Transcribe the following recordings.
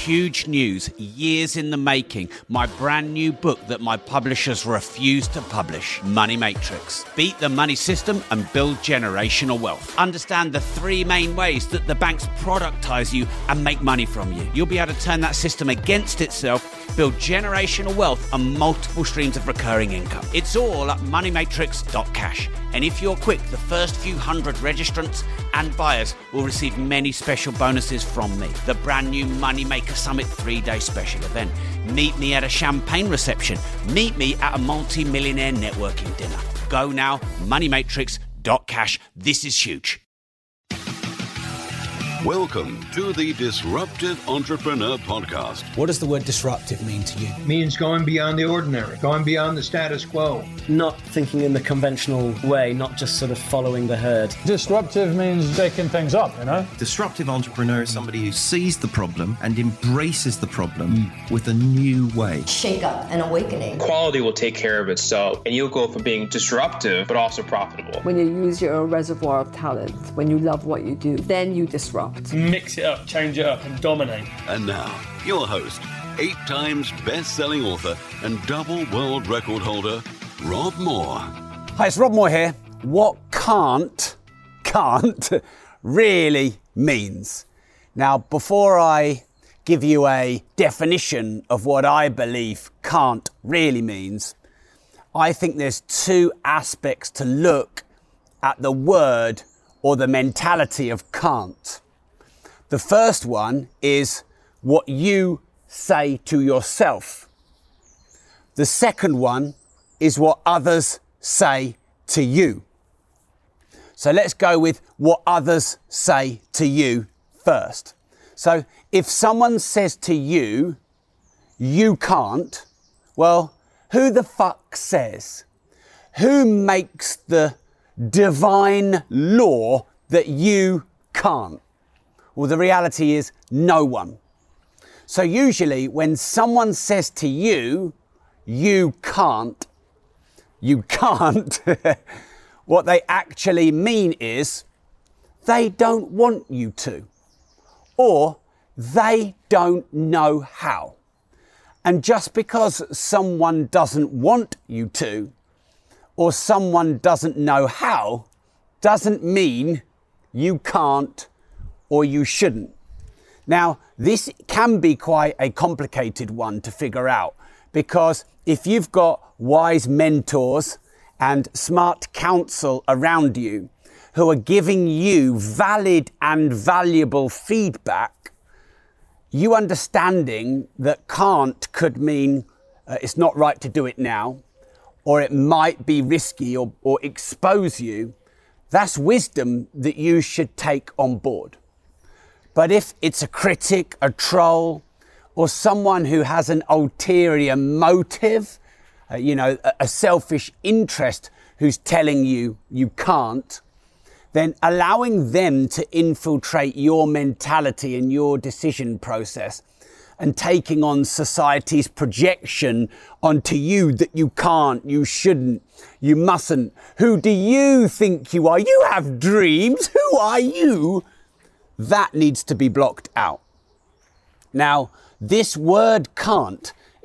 huge news, years in the making. My brand new book that my publishers refuse to publish, Money Matrix. Beat the money system and build generational wealth. Understand the three main ways that the banks productize you and make money from you. You'll be able to turn that system against itself, build generational wealth and multiple streams of recurring income. It's all at moneymatrix.cash. And if you're quick, the first few hundred registrants and buyers will receive many special bonuses from me. The brand new Moneymaker Summit 3-day special event. Meet me at a champagne reception. Meet me at a multi-millionaire networking dinner. Go now, moneymatrix.cash. This is huge. Welcome to the Disruptive Entrepreneur Podcast. What does the word disruptive mean to you? It means going beyond the ordinary, going beyond the status quo. Not thinking in the conventional way, not just sort of following the herd. Disruptive means shaking things up, you know? Disruptive entrepreneur is somebody who sees the problem and embraces the problem with a new way. Shake up and awakening. Quality will take care of itself, and you'll go from being disruptive, but also profitable. When you use your reservoir of talent, when you love what you do, then you disrupt. Mix it up, change it up, and dominate. And now, your host, 8 times best-selling author and double world record holder, Rob Moore. Hi, it's Rob Moore here. What can't really means. Now, before I give you a definition of what I believe can't really means, I think there's two aspects to look at the word or the mentality of can't. The first one is what you say to yourself. The second one is what others say to you. So let's go with what others say to you first. So if someone says to you, you can't, well, who the fuck says? Who makes the divine law that you can't? Well, the reality is no one. So usually when someone says to you, you can't, what they actually mean is they don't want you to, or they don't know how. And just because someone doesn't want you to, or someone doesn't know how, doesn't mean you can't or you shouldn't. Now, this can be quite a complicated one to figure out, because if you've got wise mentors and smart counsel around you who are giving you valid and valuable feedback, you understanding that can't could mean it's not right to do it now, or it might be risky or expose you, that's wisdom that you should take on board. But if it's a critic, a troll, or someone who has an ulterior motive, a selfish interest who's telling you you can't, then allowing them to infiltrate your mentality and your decision process and taking on society's projection onto you that you can't, you shouldn't, you mustn't. Who do you think you are? You have dreams. Who are you? That needs to be blocked out. Now, this word can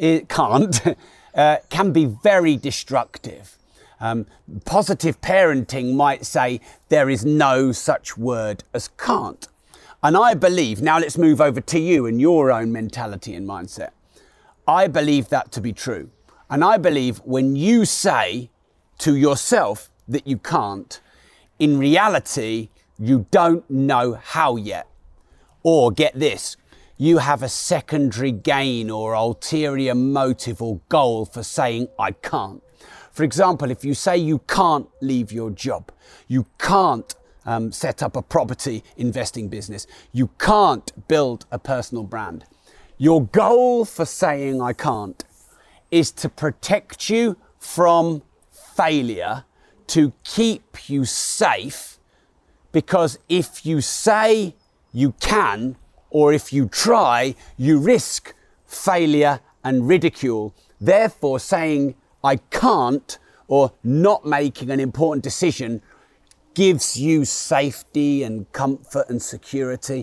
be very destructive. Positive parenting might say there is no such word as can't. And I believe, now let's move over to you and your own mentality and mindset. I believe that to be true. And I believe when you say to yourself that you can't, in reality, you don't know how yet. Or get this, you have a secondary gain or ulterior motive or goal for saying I can't. For example, if you say you can't leave your job, you can't set up a property investing business, you can't build a personal brand. Your goal for saying I can't is to protect you from failure, to keep you safe, because if you say you can, or if you try, you risk failure and ridicule. Therefore, saying I can't or not making an important decision gives you safety and comfort and security.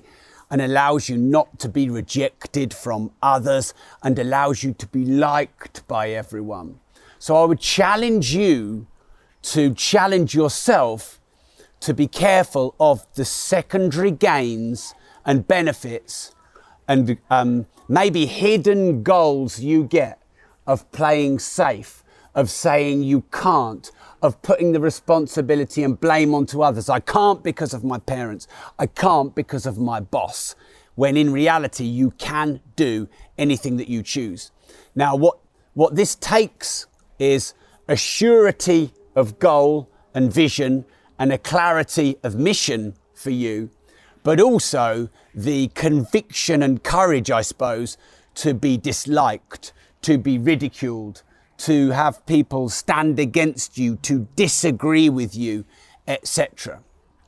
and allows you not to be rejected from others and allows you to be liked by everyone. So I would challenge you to challenge yourself to be careful of the secondary gains and benefits and maybe hidden goals you get of playing safe, of saying you can't, of putting the responsibility and blame onto others. I can't because of my parents. I can't because of my boss. When in reality, you can do anything that you choose. Now, what this takes is a surety of goal and vision and a clarity of mission for you, but also the conviction and courage, I suppose, to be disliked, to be ridiculed, to have people stand against you, to disagree with you, etc.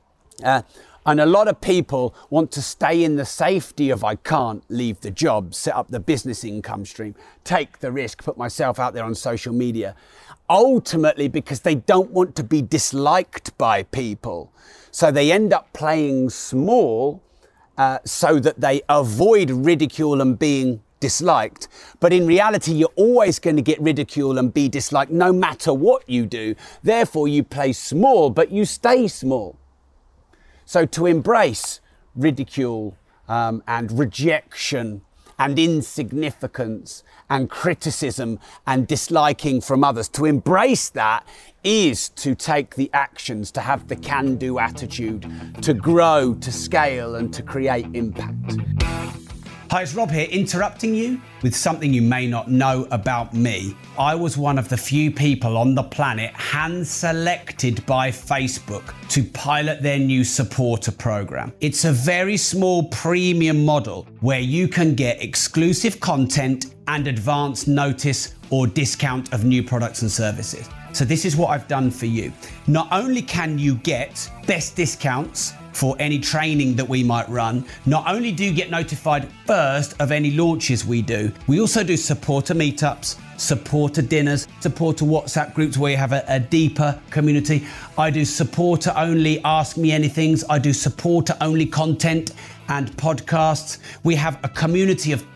And a lot of people want to stay in the safety of I can't leave the job, set up the business income stream, take the risk, put myself out there on social media, ultimately because they don't want to be disliked by people. So they end up playing small so that they avoid ridicule and being disliked. But in reality, you're always going to get ridicule and be disliked no matter what you do. Therefore, you play small, but you stay small. So to embrace ridicule and rejection and insignificance and criticism and disliking from others, to embrace that is to take the actions, to have the can-do attitude, to grow, to scale and to create impact. Hi, it's Rob here, interrupting you with something you may not know about me. I was one of the few people on the planet hand-selected by Facebook to pilot their new supporter program. It's a very small premium model where you can get exclusive content and advance notice or discount of new products and services. So this is what I've done for you. Not only can you get best discounts for any training that we might run, not only do you get notified first of any launches we do, we also do supporter meetups, supporter dinners, supporter WhatsApp groups where you have a deeper community. I do supporter only Ask Me Anythings. I do supporter only content and podcasts. We have a community of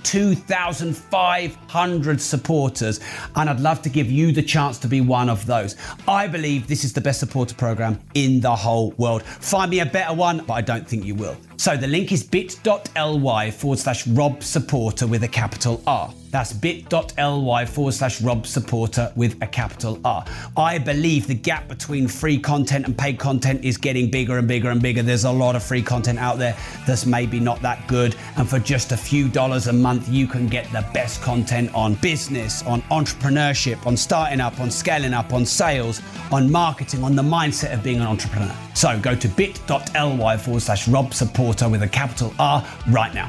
2,500 supporters, and I'd love to give you the chance to be one of those. I believe this is the best supporter program in the whole world. Find me a better one, but I don't think you will. So the link is bit.ly/Rob Supporter with a capital R. That's bit.ly/Rob Supporter with a capital R. I believe the gap between free content and paid content is getting bigger and bigger and bigger. There's a lot of free content out there that's maybe not that good. And for just a few dollars a month, you can get the best content on business, on entrepreneurship, on starting up, on scaling up, on sales, on marketing, on the mindset of being an entrepreneur. So go to bit.ly/Rob Supporter with a capital R right now.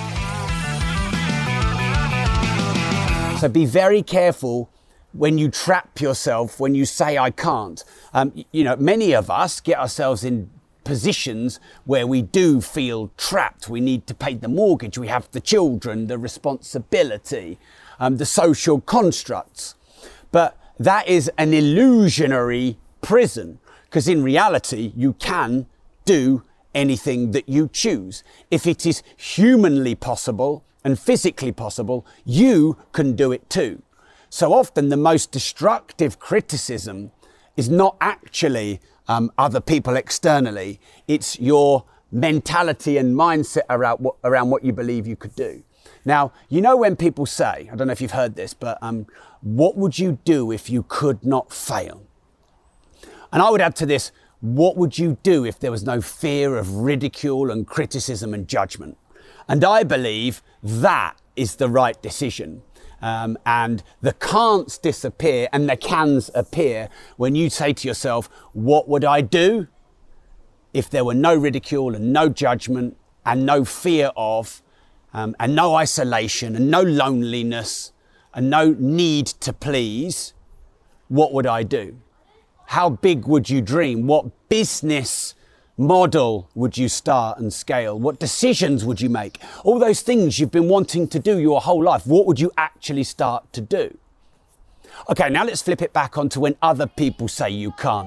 So be very careful when you trap yourself, when you say I can't. Many of us get ourselves in positions where we do feel trapped. We need to pay the mortgage, we have the children, the responsibility, the social constructs. But that is an illusionary prison, because in reality, you can do anything that you choose. If it is humanly possible and physically possible, you can do it too. So often the most destructive criticism is not actually other people externally. It's your mentality and mindset around what you believe you could do. Now, when people say, I don't know if you've heard this, but what would you do if you could not fail? And I would add to this, what would you do if there was no fear of ridicule and criticism and judgment? And I believe that is the right decision. And the can'ts disappear and the cans appear when you say to yourself, what would I do if there were no ridicule and no judgment and no fear of, and no isolation and no loneliness and no need to please? What would I do? How big would you dream? What business model would you start and scale? What decisions would you make? All those things you've been wanting to do your whole life, what would you actually start to do? Okay, now let's flip it back onto when other people say you can't.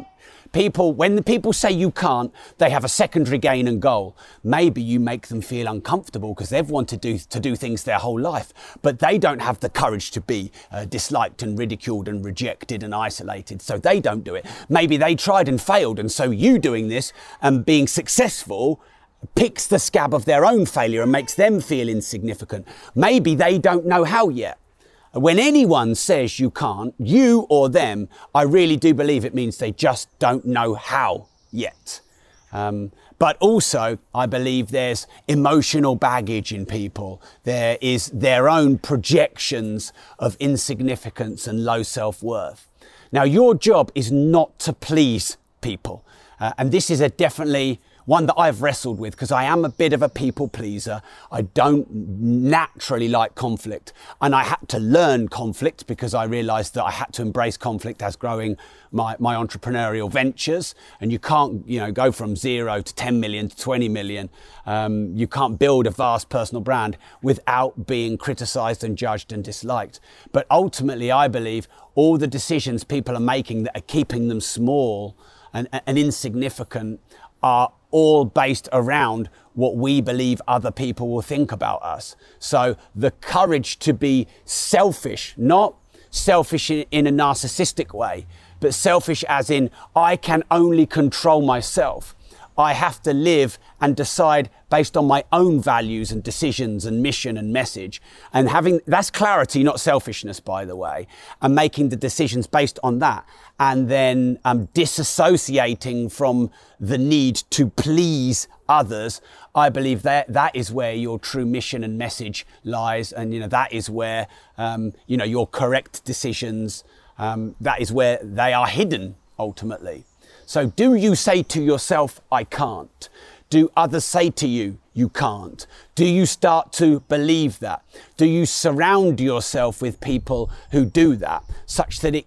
When the people say you can't, they have a secondary gain and goal. Maybe you make them feel uncomfortable because they've wanted to do things their whole life, but they don't have the courage to be disliked and ridiculed and rejected and isolated, so they don't do it. Maybe they tried and failed, and so you doing this and being successful picks the scab of their own failure and makes them feel insignificant. Maybe they don't know how yet. When anyone says you can't, you or them, I really do believe it means they just don't know how yet. But also, I believe there's emotional baggage in people. There is their own projections of insignificance and low self-worth. Now, your job is not to please people. And this is definitely one that I've wrestled with because I am a bit of a people pleaser. I don't naturally like conflict, and I had to learn conflict because I realized that I had to embrace conflict as growing my entrepreneurial ventures. And you can't, go from 0 to 10 million to 20 million. You can't build a vast personal brand without being criticized and judged and disliked. But ultimately, I believe all the decisions people are making that are keeping them small and insignificant are all based around what we believe other people will think about us. So the courage to be selfish, not selfish in a narcissistic way, but selfish as in I can only control myself. I have to live and decide based on my own values and decisions and mission and message. And that's clarity, not selfishness, by the way, and making the decisions based on that. And then disassociating from the need to please others. I believe that is where your true mission and message lies. And, that is where, your correct decisions, that is where they are hidden ultimately. So do you say to yourself, I can't? Do others say to you, you can't? Do you start to believe that? Do you surround yourself with people who do that, such that it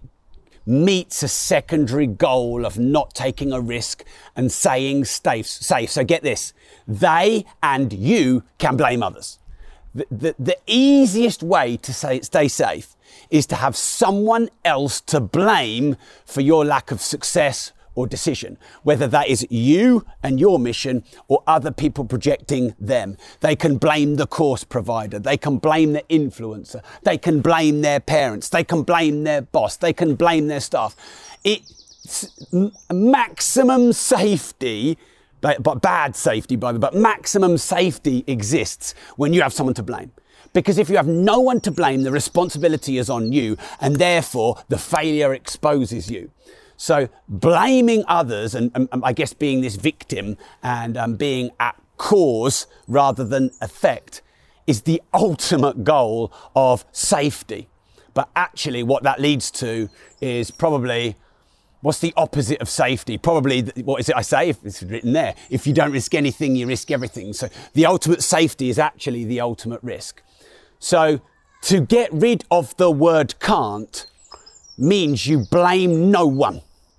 meets a secondary goal of not taking a risk and staying safe? So get this, they and you can blame others. The easiest way to stay safe is to have someone else to blame for your lack of success or decision, whether that is you and your mission or other people projecting them. They can blame the course provider. They can blame the influencer. They can blame their parents. They can blame their boss. They can blame their staff. It's maximum safety, but bad safety, by the way, but maximum safety exists when you have someone to blame. Because if you have no one to blame, the responsibility is on you, and therefore the failure exposes you. So blaming others and I guess being this victim and being at cause rather than effect is the ultimate goal of safety. But actually what that leads to is probably, what's the opposite of safety? Probably, what is it I say? It's written there. If you don't risk anything, you risk everything. So the ultimate safety is actually the ultimate risk. So to get rid of the word can't means you blame no one.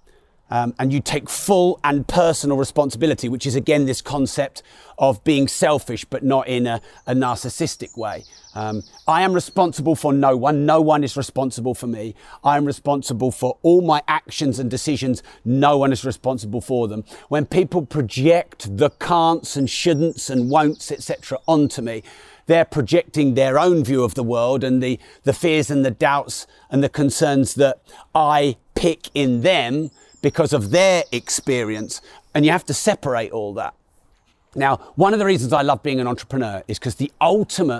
And you take full and personal responsibility, which is again this concept of being selfish, but not in a narcissistic way. I am responsible for no one. No one is responsible for me. I am responsible for all my actions and decisions. No one is responsible for them. When people project the can'ts and shouldn'ts and won'ts, etc. onto me, they're projecting their own view of the world and the fears and the doubts and the concerns that I pick in them because of their experience. And you have to separate all that. Now, one of the reasons I love being an entrepreneur is because the ultimate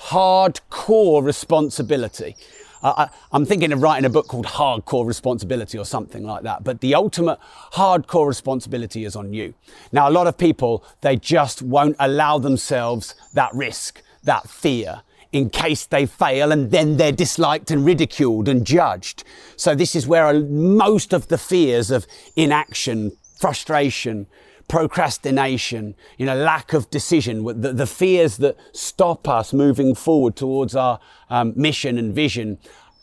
hardcore responsibility, I'm thinking of writing a book called Hardcore Responsibility or something like that, but the ultimate hardcore responsibility is on you. Now, a lot of people, they just won't allow themselves that risk, that fear, in case they fail, and then they're disliked and ridiculed and judged. So this is where most of the fears of inaction, frustration, procrastination, lack of decision, the fears that stop us moving forward towards our mission and vision,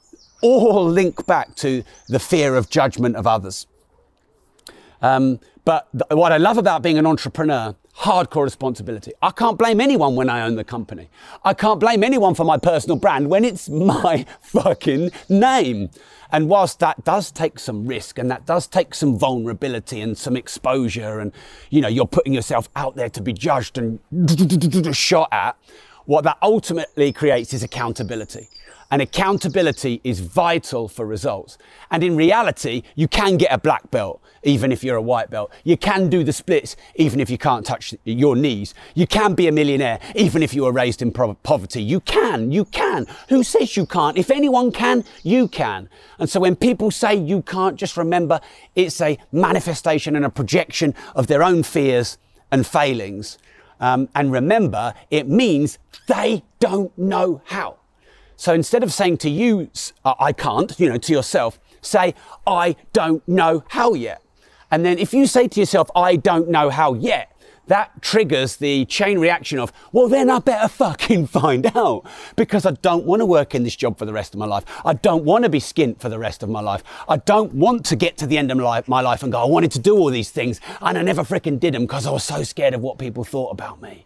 all link back to the fear of judgment of others. But what I love about being an entrepreneur, hardcore responsibility. I can't blame anyone when I own the company. I can't blame anyone for my personal brand when it's my fucking name. And whilst that does take some risk and that does take some vulnerability and some exposure and, you know, you're putting yourself out there to be judged and shot at, what that ultimately creates is accountability. And accountability is vital for results. And in reality, you can get a black belt, even if you're a white belt. You can do the splits, even if you can't touch your knees. You can be a millionaire, even if you were raised in poverty. You can. Who says you can't? If anyone can, you can. And so when people say you can't, just remember it's a manifestation and a projection of their own fears and failings. And remember, it means they don't know how. So instead of saying to you, I can't, you know, to yourself, say, I don't know how yet. And then if you say to yourself, I don't know how yet, that triggers the chain reaction of, well, then I better fucking find out, because I don't want to work in this job for the rest of my life. I don't want to be skint for the rest of my life. I don't want to get to the end of my life and go, I wanted to do all these things and I never freaking did them because I was so scared of what people thought about me.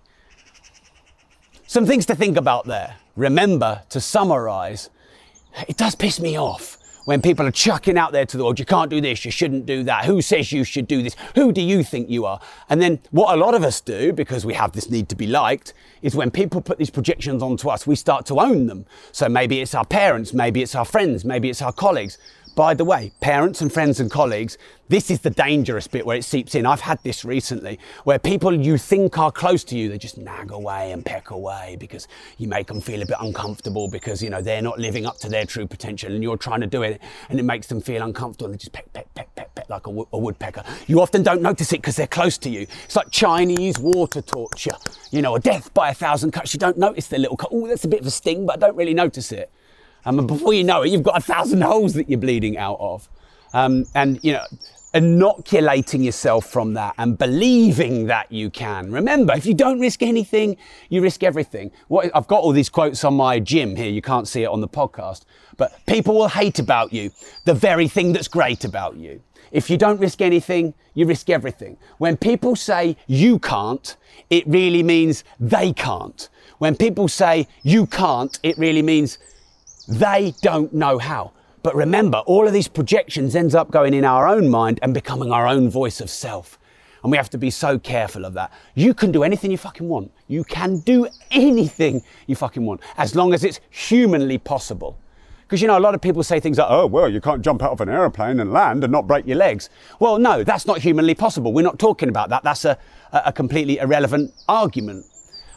Some things to think about there. Remember, to summarize, it does piss me off when people are chucking out there to the world, you can't do this, you shouldn't do that, who says you should do this, who do you think you are? And then what a lot of us do, because we have this need to be liked, is when people put these projections onto us, we start to own them. So maybe it's our parents, maybe it's our friends, maybe it's our colleagues. By the way, parents and friends and colleagues, this is the dangerous bit where it seeps in. I've had this recently, where people you think are close to you, they just nag away and peck away because you make them feel a bit uncomfortable because, you know, they're not living up to their true potential and you're trying to do it and it makes them feel uncomfortable and they just peck, peck, peck, peck, peck like a woodpecker. You often don't notice it because they're close to you. It's like Chinese water torture, you know, a death by 1,000 cuts. You don't notice the little cut. Oh, that's a bit of a sting, but I don't really notice it. And before you know it, you've got 1,000 holes that you're bleeding out of. And, you know, inoculating yourself from that and believing that you can. Remember, if you don't risk anything, you risk everything. I've got all these quotes on my gym here. You can't see it on the podcast. But people will hate about you the very thing that's great about you. If you don't risk anything, you risk everything. When people say you can't, it really means they can't. When people say you can't, it really means they don't know how. But remember, all of these projections ends up going in our own mind and becoming our own voice of self. And we have to be so careful of that. You can do anything you fucking want. You can do anything you fucking want, as long as it's humanly possible. Because, you know, a lot of people say things like, oh, well, you can't jump out of an aeroplane and land and not break your legs. Well, no, that's not humanly possible. We're not talking about that. That's a completely irrelevant argument.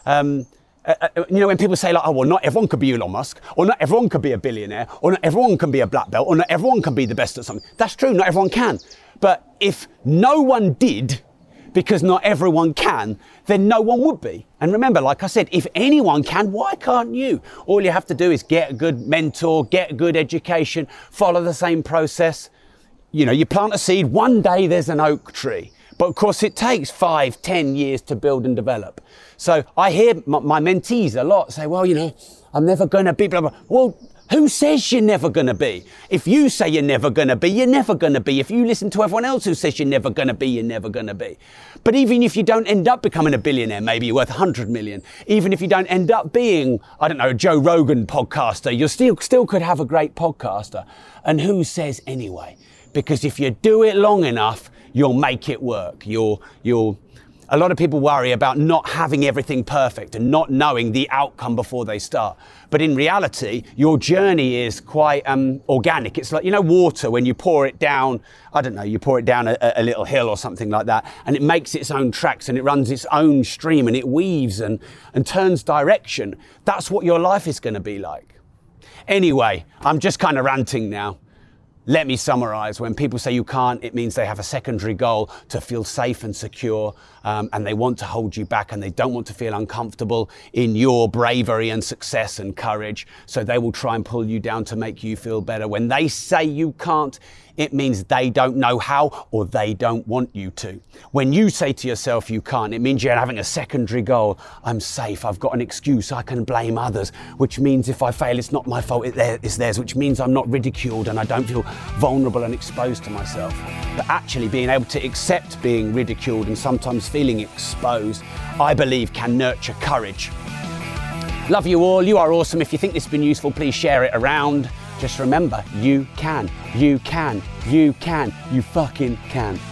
You know, when people say like, oh, well, not everyone could be Elon Musk, or not everyone could be a billionaire, or not everyone can be a black belt, or not everyone can be the best at something. That's true, not everyone can. But if no one did, because not everyone can, then no one would be. And remember, like I said, if anyone can, why can't you? All you have to do is get a good mentor, get a good education, follow the same process. You know, you plant a seed, one day there's an oak tree. But of course it takes 5-10 years to build and develop. So I hear my mentees a lot say, well, you know, I'm never going to be blah, blah. Well, who says you're never going to be? If you say you're never going to be, you're never going to be. If you listen to everyone else who says you're never going to be, you're never going to be. But even if you don't end up becoming a billionaire, maybe you're worth 100 million. Even if you don't end up being, I don't know, a Joe Rogan podcaster, you still could have a great podcaster. And who says anyway? Because if you do it long enough, you'll make it work. A lot of people worry about not having everything perfect and not knowing the outcome before they start. But in reality, your journey is quite organic. It's like, you know, water, when you pour it down, I don't know, you pour it down a little hill or something like that, and it makes its own tracks and it runs its own stream and it weaves and turns direction. That's what your life is going to be like. Anyway, I'm just kind of ranting now. Let me summarize. When people say you can't, it means they have a secondary goal to feel safe and secure, and they want to hold you back and they don't want to feel uncomfortable in your bravery and success and courage. So they will try and pull you down to make you feel better. When they say you can't, it means they don't know how or they don't want you to. When you say to yourself you can't, it means you're having a secondary goal. I'm safe, I've got an excuse, I can blame others, which means if I fail, it's not my fault, it's theirs, which means I'm not ridiculed and I don't feel vulnerable and exposed to myself. But actually being able to accept being ridiculed and sometimes feel feeling exposed, I believe can nurture courage. Love you all. You are awesome. If you think this has been useful, please share it around. Just remember, you can, you can, you can, you fucking can.